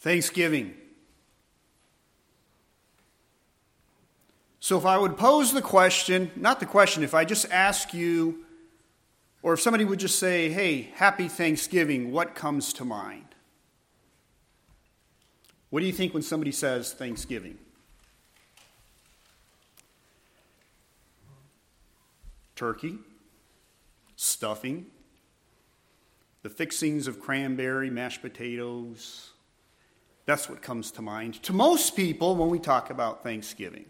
Thanksgiving. So if I would pose the question, not the question, if I just ask you, or if somebody would just say, hey, happy Thanksgiving, what comes to mind? What do you think when somebody says Thanksgiving? Turkey, stuffing, the fixings of cranberry, mashed potatoes. That's what comes to mind to most people when we talk about Thanksgiving.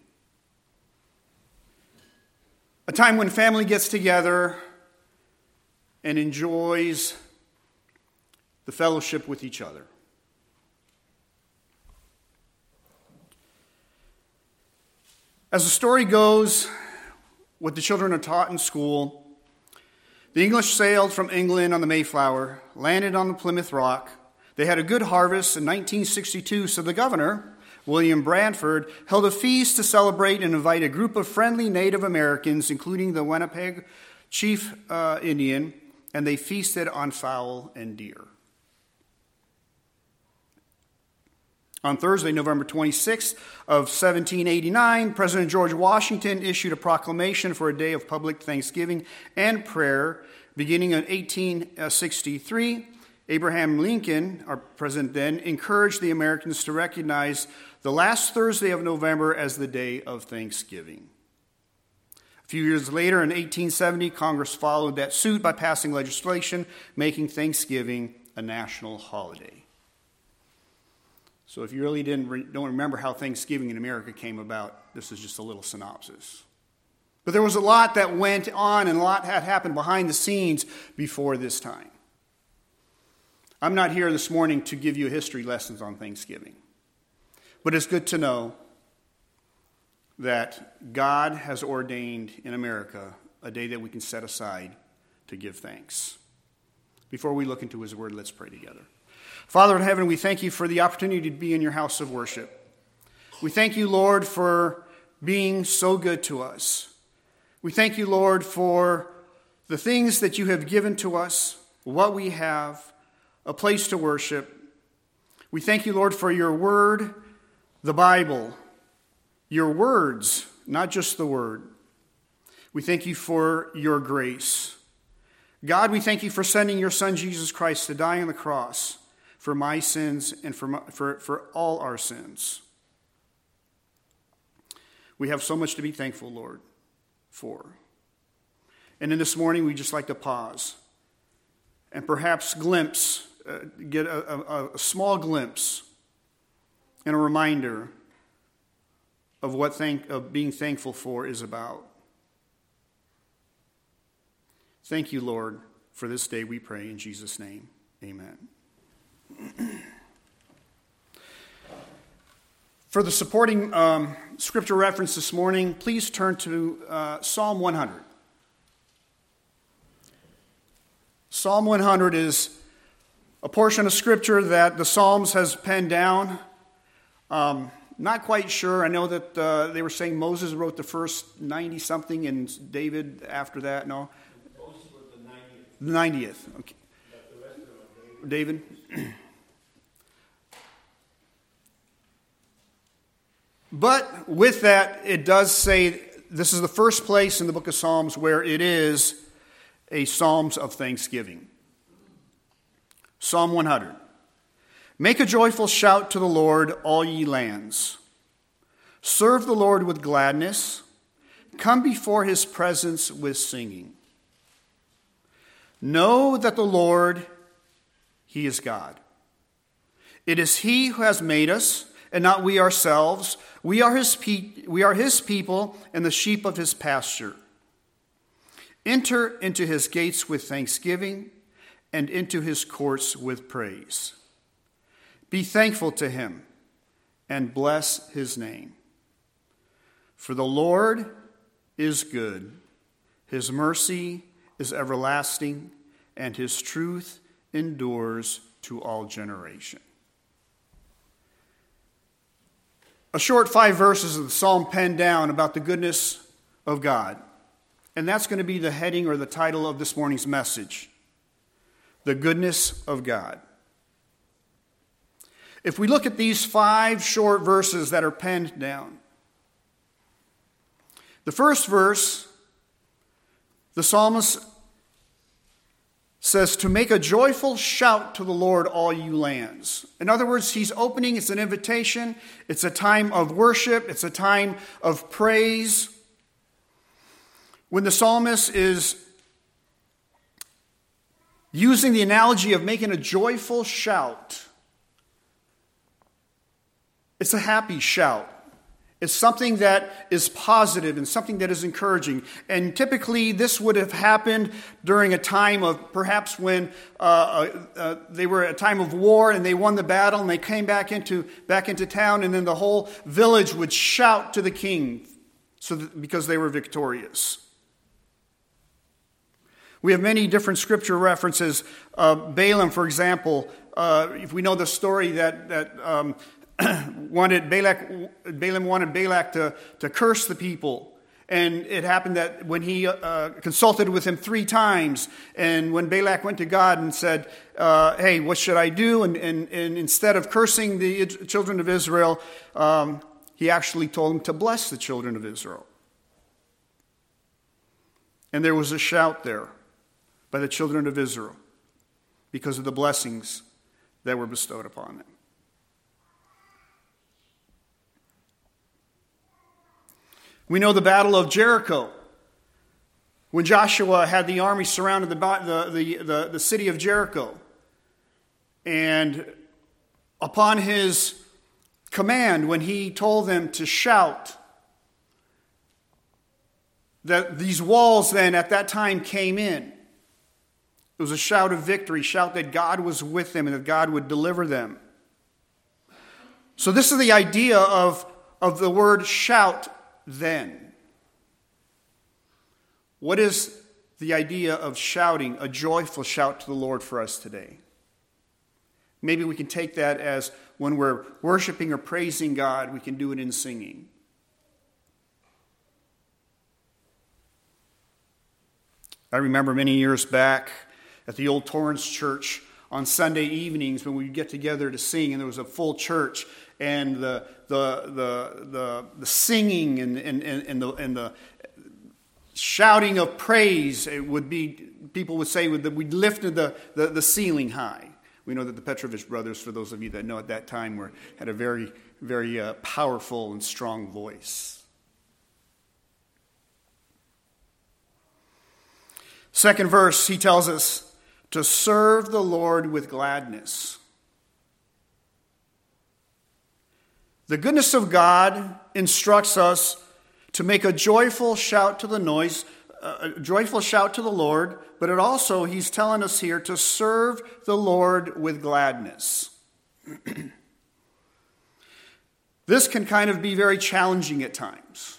A time when family gets together and enjoys the fellowship with each other. As the story goes, what the children are taught in school, the English sailed from England on the Mayflower, landed on the Plymouth Rock. They had a good harvest in 1962, so the governor, William Bradford, held a feast to celebrate and invite a group of friendly Native Americans, including the Winnipeg chief Indian, and they feasted on fowl and deer. On Thursday, November 26th of 1789, President George Washington issued a proclamation for a day of public thanksgiving and prayer. Beginning in 1863, Abraham Lincoln, our president then, encouraged the Americans to recognize the last Thursday of November as the day of Thanksgiving. A few years later, in 1870, Congress followed that suit by passing legislation making Thanksgiving a national holiday. So if you really don't remember how Thanksgiving in America came about, this is just a little synopsis. But there was a lot that went on and a lot had happened behind the scenes before this time. I'm not here this morning to give you history lessons on Thanksgiving. But it's good to know that God has ordained in America a day that we can set aside to give thanks. Before we look into his word, let's pray together. Father in heaven, we thank you for the opportunity to be in your house of worship. We thank you, Lord, for being so good to us. We thank you, Lord, for the things that you have given to us, what we have, a place to worship. We thank you, Lord, for your word, the Bible, your words, not just the word. We thank you for your grace. God, we thank you for sending your Son, Jesus Christ, to die on the cross for my sins and for all our sins. We have so much to be thankful, Lord, for. And in this morning, we just like to pause and perhaps get a small glimpse and a reminder of what being thankful for is about. Thank you, Lord, for this day we pray in Jesus' name. Amen. For the supporting scripture reference this morning, please turn to Psalm 100. Psalm 100 is a portion of scripture that the Psalms has penned down. Not quite sure. I know that they were saying Moses wrote the first 90-something and David after that. No? Moses wrote the 90th. Okay. But the rest of them are David? But with that, it does say this is the first place in the book of Psalms where it is a Psalms of thanksgiving. Psalm 100. Make a joyful shout to the Lord, all ye lands. Serve the Lord with gladness. Come before his presence with singing. Know that the Lord, he is God. It is he who has made us, and not we ourselves. We are his people and the sheep of his pasture. Enter into his gates with thanksgiving and into his courts with praise. Be thankful to him and bless his name. For the Lord is good. His mercy is everlasting, and his truth endures to all generation. A short 5 verses of the psalm penned down about the goodness of God. And that's going to be the heading or the title of this morning's message. The goodness of God. If we look at these 5 short verses that are penned down, the first verse, the psalmist says, to make a joyful shout to the Lord, all you lands. In other words, he's opening, it's an invitation, it's a time of worship, it's a time of praise. When the psalmist is using the analogy of making a joyful shout, it's a happy shout. It's something that is positive and something that is encouraging. And typically this would have happened during a time of perhaps when they were at a time of war and they won the battle and they came back into town, and then the whole village would shout to the king because they were victorious. We have many different scripture references. Balaam, for example, if we know the story that Balaam wanted Balak to curse the people. And it happened that when he consulted with him 3 times, and when Balak went to God and said, hey, what should I do? And instead of cursing the children of Israel, he actually told him to bless the children of Israel. And there was a shout there by the children of Israel because of the blessings that were bestowed upon them. We know the Battle of Jericho. When Joshua had the army surrounded the city of Jericho. And upon his command, when he told them to shout, that these walls then at that time came in. It was a shout of victory, shout that God was with them and that God would deliver them. So this is the idea of the word shout then. What is the idea of shouting, a joyful shout to the Lord for us today? Maybe we can take that as when we're worshiping or praising God, we can do it in singing. I remember many years back at the old Torrance Church on Sunday evenings when we'd get together to sing, and there was a full church, and the singing and the shouting of praise, it would be, people would say that we lifted the ceiling high. We know that the Petrovich brothers, for those of you that know at that time, had a very, very powerful and strong voice. Second verse, he tells us to serve the Lord with gladness. The goodness of God instructs us to make a joyful shout to the Lord, but it also, he's telling us here, to serve the Lord with gladness. This can kind of be very challenging at times.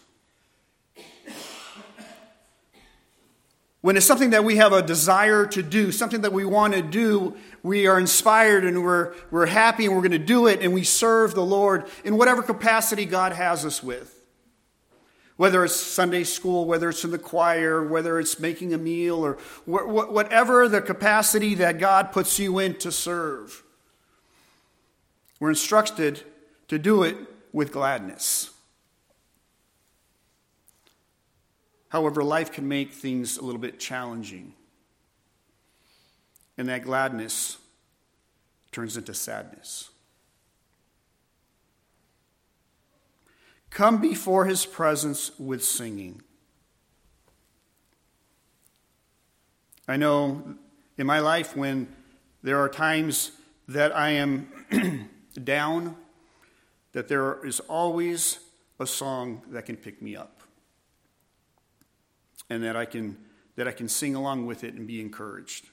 When it's something that we have a desire to do, something that we want to do, we are inspired and we're happy and we're going to do it, and we serve the Lord in whatever capacity God has us with. Whether it's Sunday school, whether it's in the choir, whether it's making a meal, or whatever the capacity that God puts you in to serve. We're instructed to do it with gladness. However, life can make things a little bit challenging. And that gladness turns into sadness. Come before his presence with singing. I know in my life when there are times that I am down, that there is always a song that can pick me up. And that I can sing along with it and be encouraged.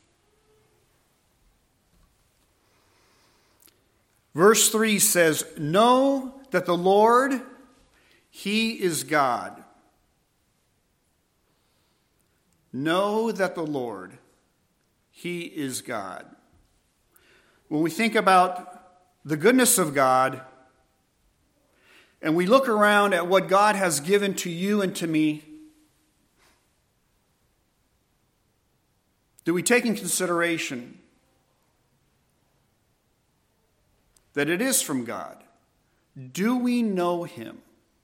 Verse 3 says, "Know that the Lord, he is God." Know that the Lord, he is God. When we think about the goodness of God, and we look around at what God has given to you and to me, do we take in consideration that it is from God? Do we know him?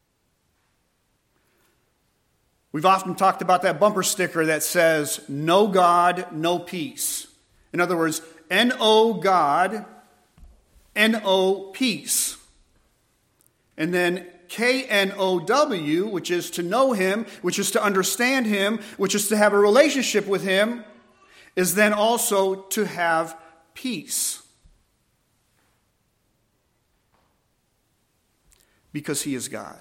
We've often talked about that bumper sticker that says, "No God, no peace." In other words, N-O God, N-O peace. And then K-N-O-W, which is to know him, which is to understand him, which is to have a relationship with him, is then also to have peace. Because he is God.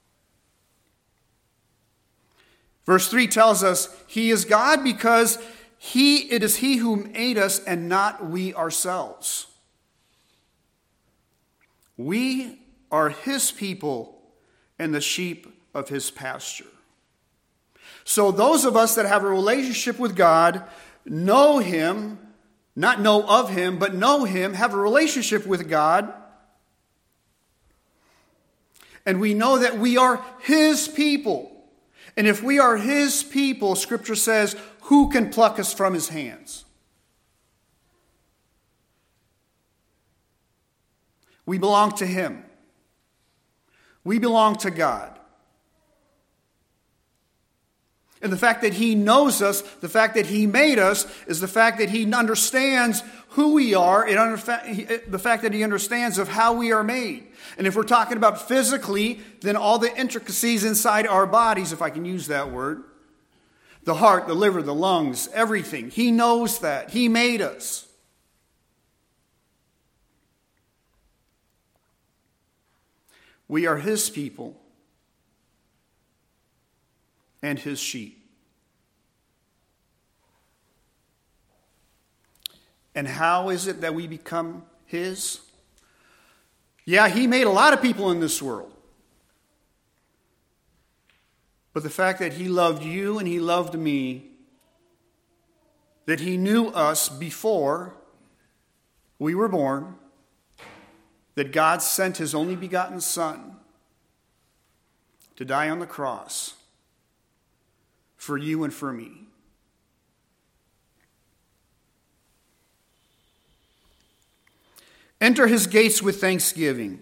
Verse 3 tells us he is God because it is he who made us and not we ourselves. We are his people and the sheep of his pasture. So those of us that have a relationship with God know him, not know of him, but know him, have a relationship with God. And we know that we are his people. And if we are his people, Scripture says, who can pluck us from his hands? We belong to him. We belong to God. And the fact that he knows us, the fact that he made us, is the fact that he understands who we are, the fact that he understands of how we are made. And if we're talking about physically, then all the intricacies inside our bodies, if I can use that word, the heart, the liver, the lungs, everything. He knows that. He made us. We are his people and his sheep. And how is it that we become his? Yeah, he made a lot of people in this world. But the fact that he loved you and he loved me, that he knew us before we were born, that God sent his only begotten Son to die on the cross for you and for me. Enter his gates with thanksgiving.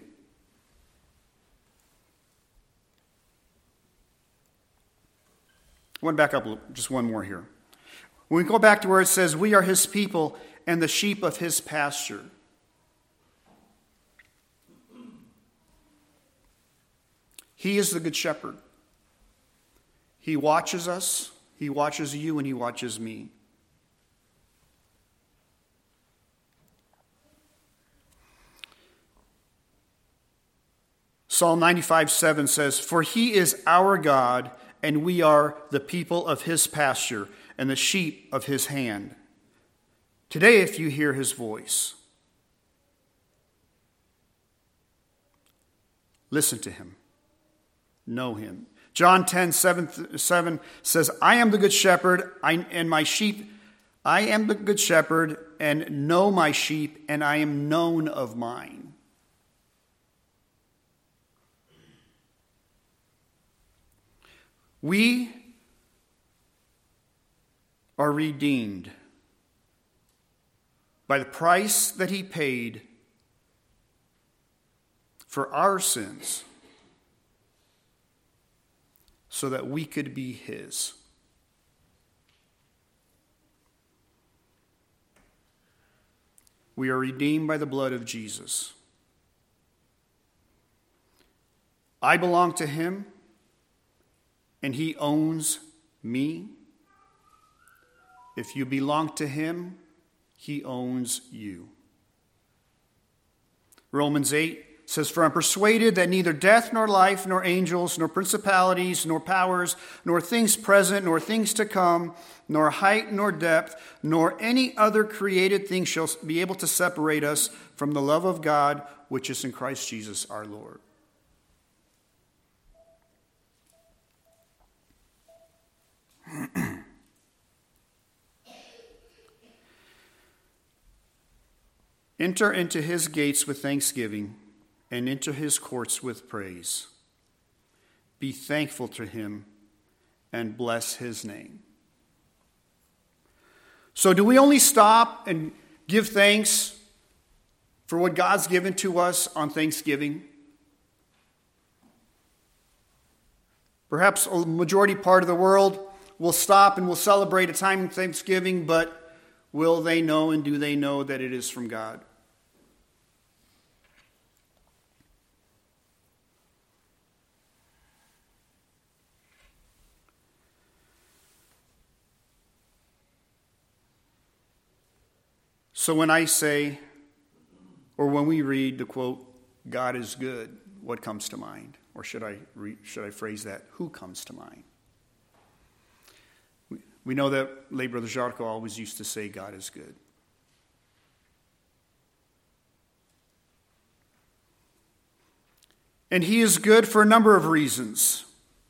I want to back up just one more here. When we go back to where it says, we are his people and the sheep of his pasture. He is the good shepherd. He watches us, he watches you, and he watches me. Psalm 95:7 says, "For he is our God, and we are the people of his pasture and the sheep of his hand. Today, if you hear his voice, listen to him, know him." John 10:7 says, "I am the good shepherd, I am the good shepherd, and know my sheep, and I am known of mine." We are redeemed by the price that he paid for our sins so that we could be his. We are redeemed by the blood of Jesus. I belong to him, and he owns me. If you belong to him, he owns you. Romans 8 says, "For I'm persuaded that neither death nor life, nor angels, nor principalities, nor powers, nor things present, nor things to come, nor height, nor depth, nor any other created thing shall be able to separate us from the love of God, which is in Christ Jesus our Lord." Enter into his gates with thanksgiving and into his courts with praise. Be thankful to him and bless his name. So do we only stop and give thanks for what God's given to us on Thanksgiving? Perhaps a majority part of the world will stop and will celebrate a time of Thanksgiving, but will they know and do they know that it is from God? So when I say, or when we read the quote, God is good, what comes to mind? Or should I phrase that, who comes to mind? We know that late Brother Jarko always used to say, God is good. And he is good for a number of reasons.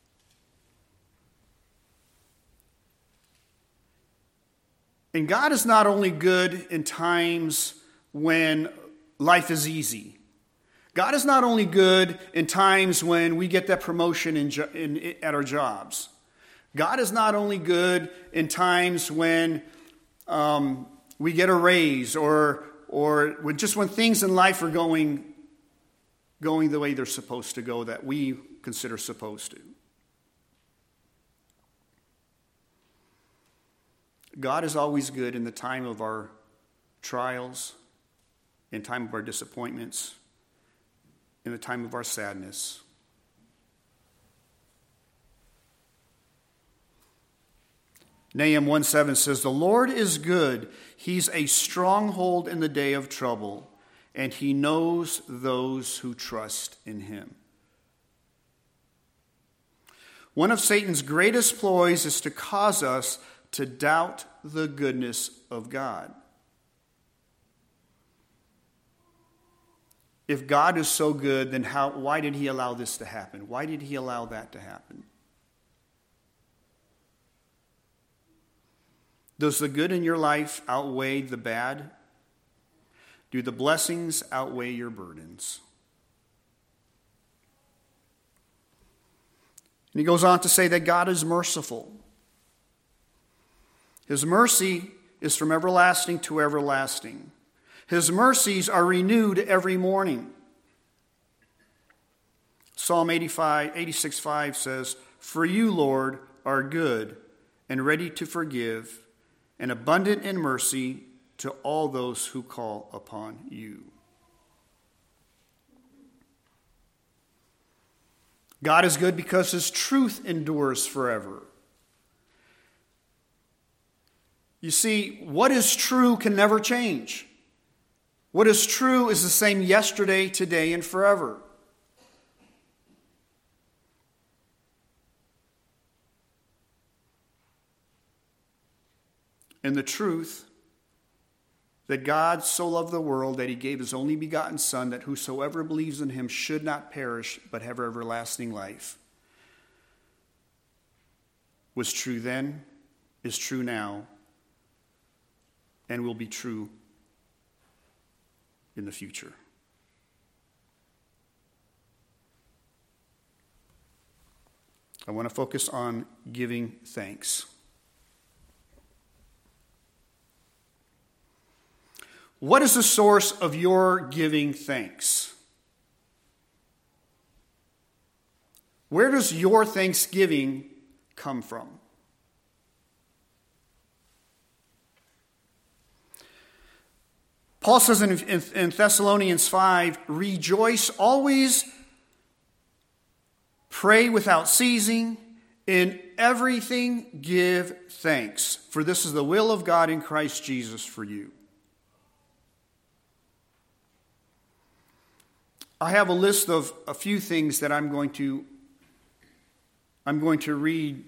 And God is not only good in times when life is easy. God is not only good in times when we get that promotion at our jobs. God is not only good in times when we get a raise or just when things in life are going the way they're supposed to go, that we consider supposed to. God is always good in the time of our trials, in time of our disappointments, in the time of our sadness. Nahum 1:7 says, "The Lord is good. He's a stronghold in the day of trouble, and he knows those who trust in him." One of Satan's greatest ploys is to cause us to doubt the goodness of God. If God is so good, then why did he allow this to happen? Why did he allow that to happen? Does the good in your life outweigh the bad? Do the blessings outweigh your burdens? And he goes on to say that God is merciful. His mercy is from everlasting to everlasting. His mercies are renewed every morning. Psalm 86:5 says, "For you, Lord, are good and ready to forgive, and abundant in mercy to all those who call upon you." God is good because his truth endures forever. You see, what is true can never change. What is true is the same yesterday, today, and forever. And the truth that God so loved the world that he gave his only begotten Son, that whosoever believes in him should not perish but have everlasting life, was true then, is true now, and will be true in the future. I want to focus on giving thanks. What is the source of your giving thanks? Where does your thanksgiving come from? Paul says in Thessalonians 5, "Rejoice always, pray without ceasing, in everything give thanks, for this is the will of God in Christ Jesus for you." I have a list of a few things that I'm going to read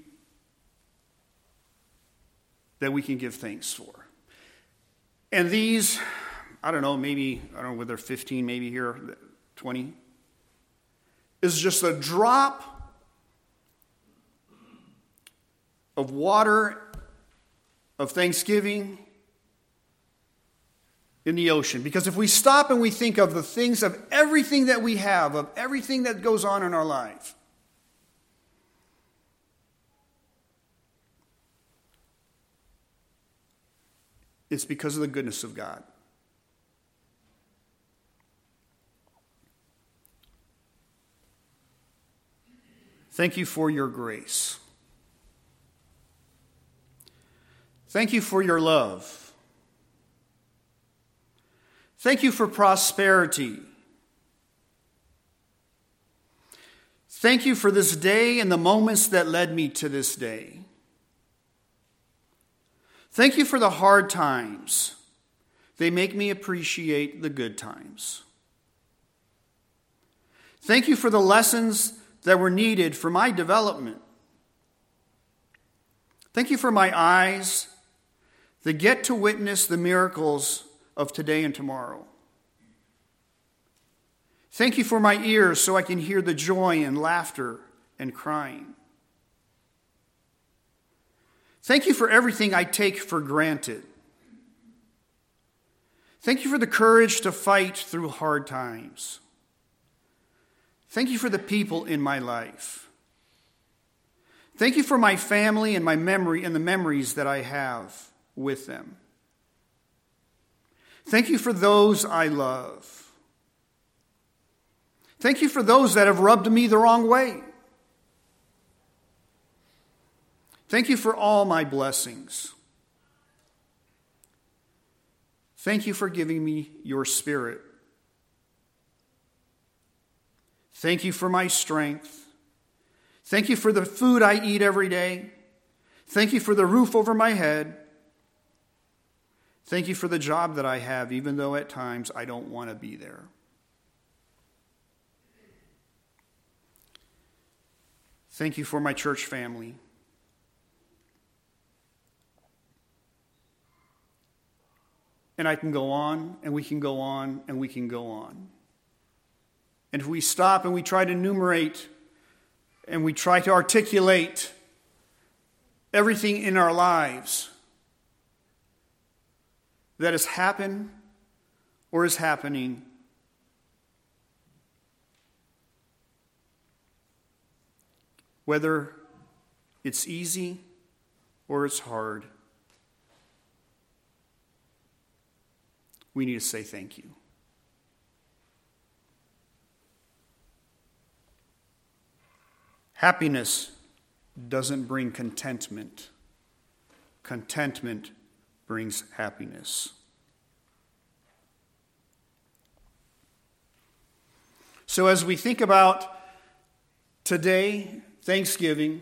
that we can give thanks for. And these, I don't know whether 15 maybe here, 20, is just a drop of water of thanksgiving in the ocean. Because if we stop and we think of the things of everything that we have, of everything that goes on in our life, it's because of the goodness of God. Thank you for your grace. Thank you for your love. Thank you for prosperity. Thank you for this day and the moments that led me to this day. Thank you for the hard times. They make me appreciate the good times. Thank you for the lessons that were needed for my development. Thank you for my eyes that get to witness the miracles of today and tomorrow. Thank you for my ears so I can hear the joy and laughter and crying. Thank you for everything I take for granted. Thank you for the courage to fight through hard times. Thank you for the people in my life. Thank you for my family and my memory and the memories that I have with them. Thank you for those I love. Thank you for those that have rubbed me the wrong way. Thank you for all my blessings. Thank you for giving me your Spirit. Thank you for my strength. Thank you for the food I eat every day. Thank you for the roof over my head. Thank you for the job that I have, even though at times I don't want to be there. Thank you for my church family. And I can go on, and we can go on, and we can go on. And if we stop and we try to enumerate and we try to articulate everything in our lives that has happened or is happening, whether it's easy or it's hard, we need to say thank you. Happiness doesn't bring contentment. Contentment brings happiness. So as we think about today, Thanksgiving,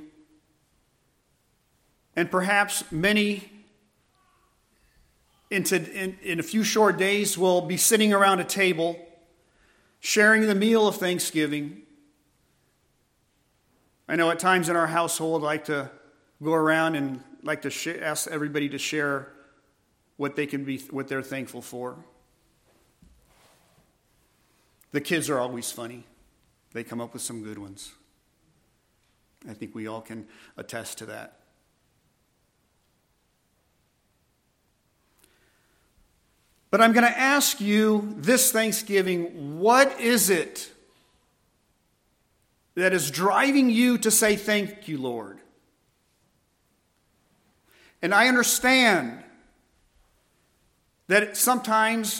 and perhaps many in a few short days will be sitting around a table, sharing the meal of Thanksgiving. I know at times in our household, I like to go around and like to ask everybody to share what they're thankful for. The kids are always funny. They come up with some good ones. I think we all can attest to that. But I'm going to ask you this Thanksgiving, what is it that is driving you to say thank you, Lord? And I understand that sometimes,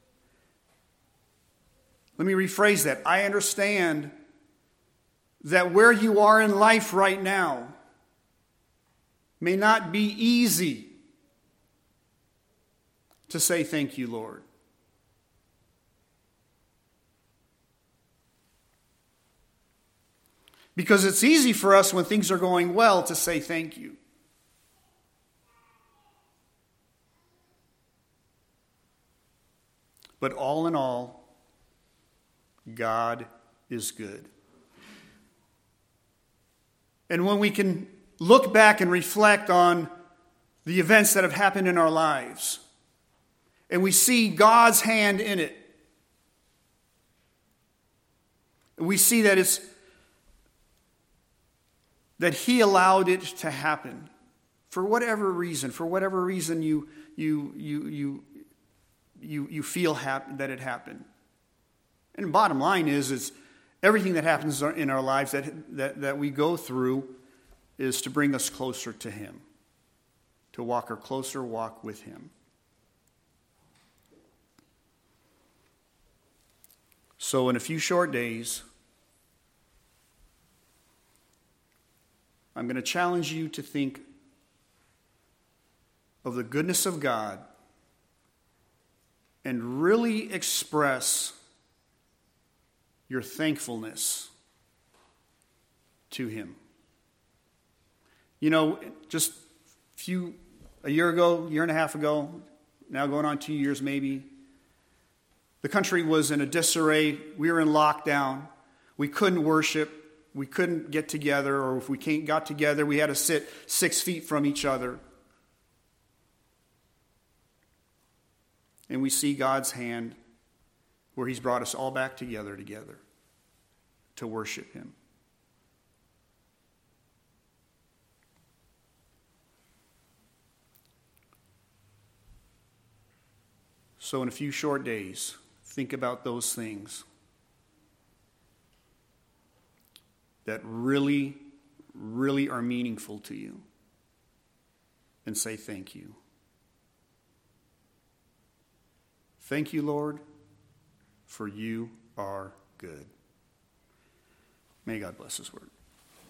let me rephrase that. I understand that where you are in life right now may not be easy to say thank you, Lord. Because it's easy for us when things are going well to say thank you. But all in all, God is good. And when we can look back and reflect on the events that have happened in our lives, and we see God's hand in it, we see that that He allowed it to happen for whatever reason. For whatever reason you feel that it happened. And the bottom line is everything that happens in our lives that we go through is to bring us closer to Him, to walk a closer walk with Him. So in a few short days, I'm going to challenge you to think of the goodness of God and really express your thankfulness to him. You know, just a year ago, year and a half ago, now going on 2 years maybe, the country was in a disarray. We were in lockdown. We couldn't worship. We couldn't get together, or if we got together, we had to sit 6 feet from each other. And we see God's hand where he's brought us all back together to worship him. So in a few short days, think about those things that really, really are meaningful to you and say thank you. Thank you, Lord, for you are good. May God bless his word.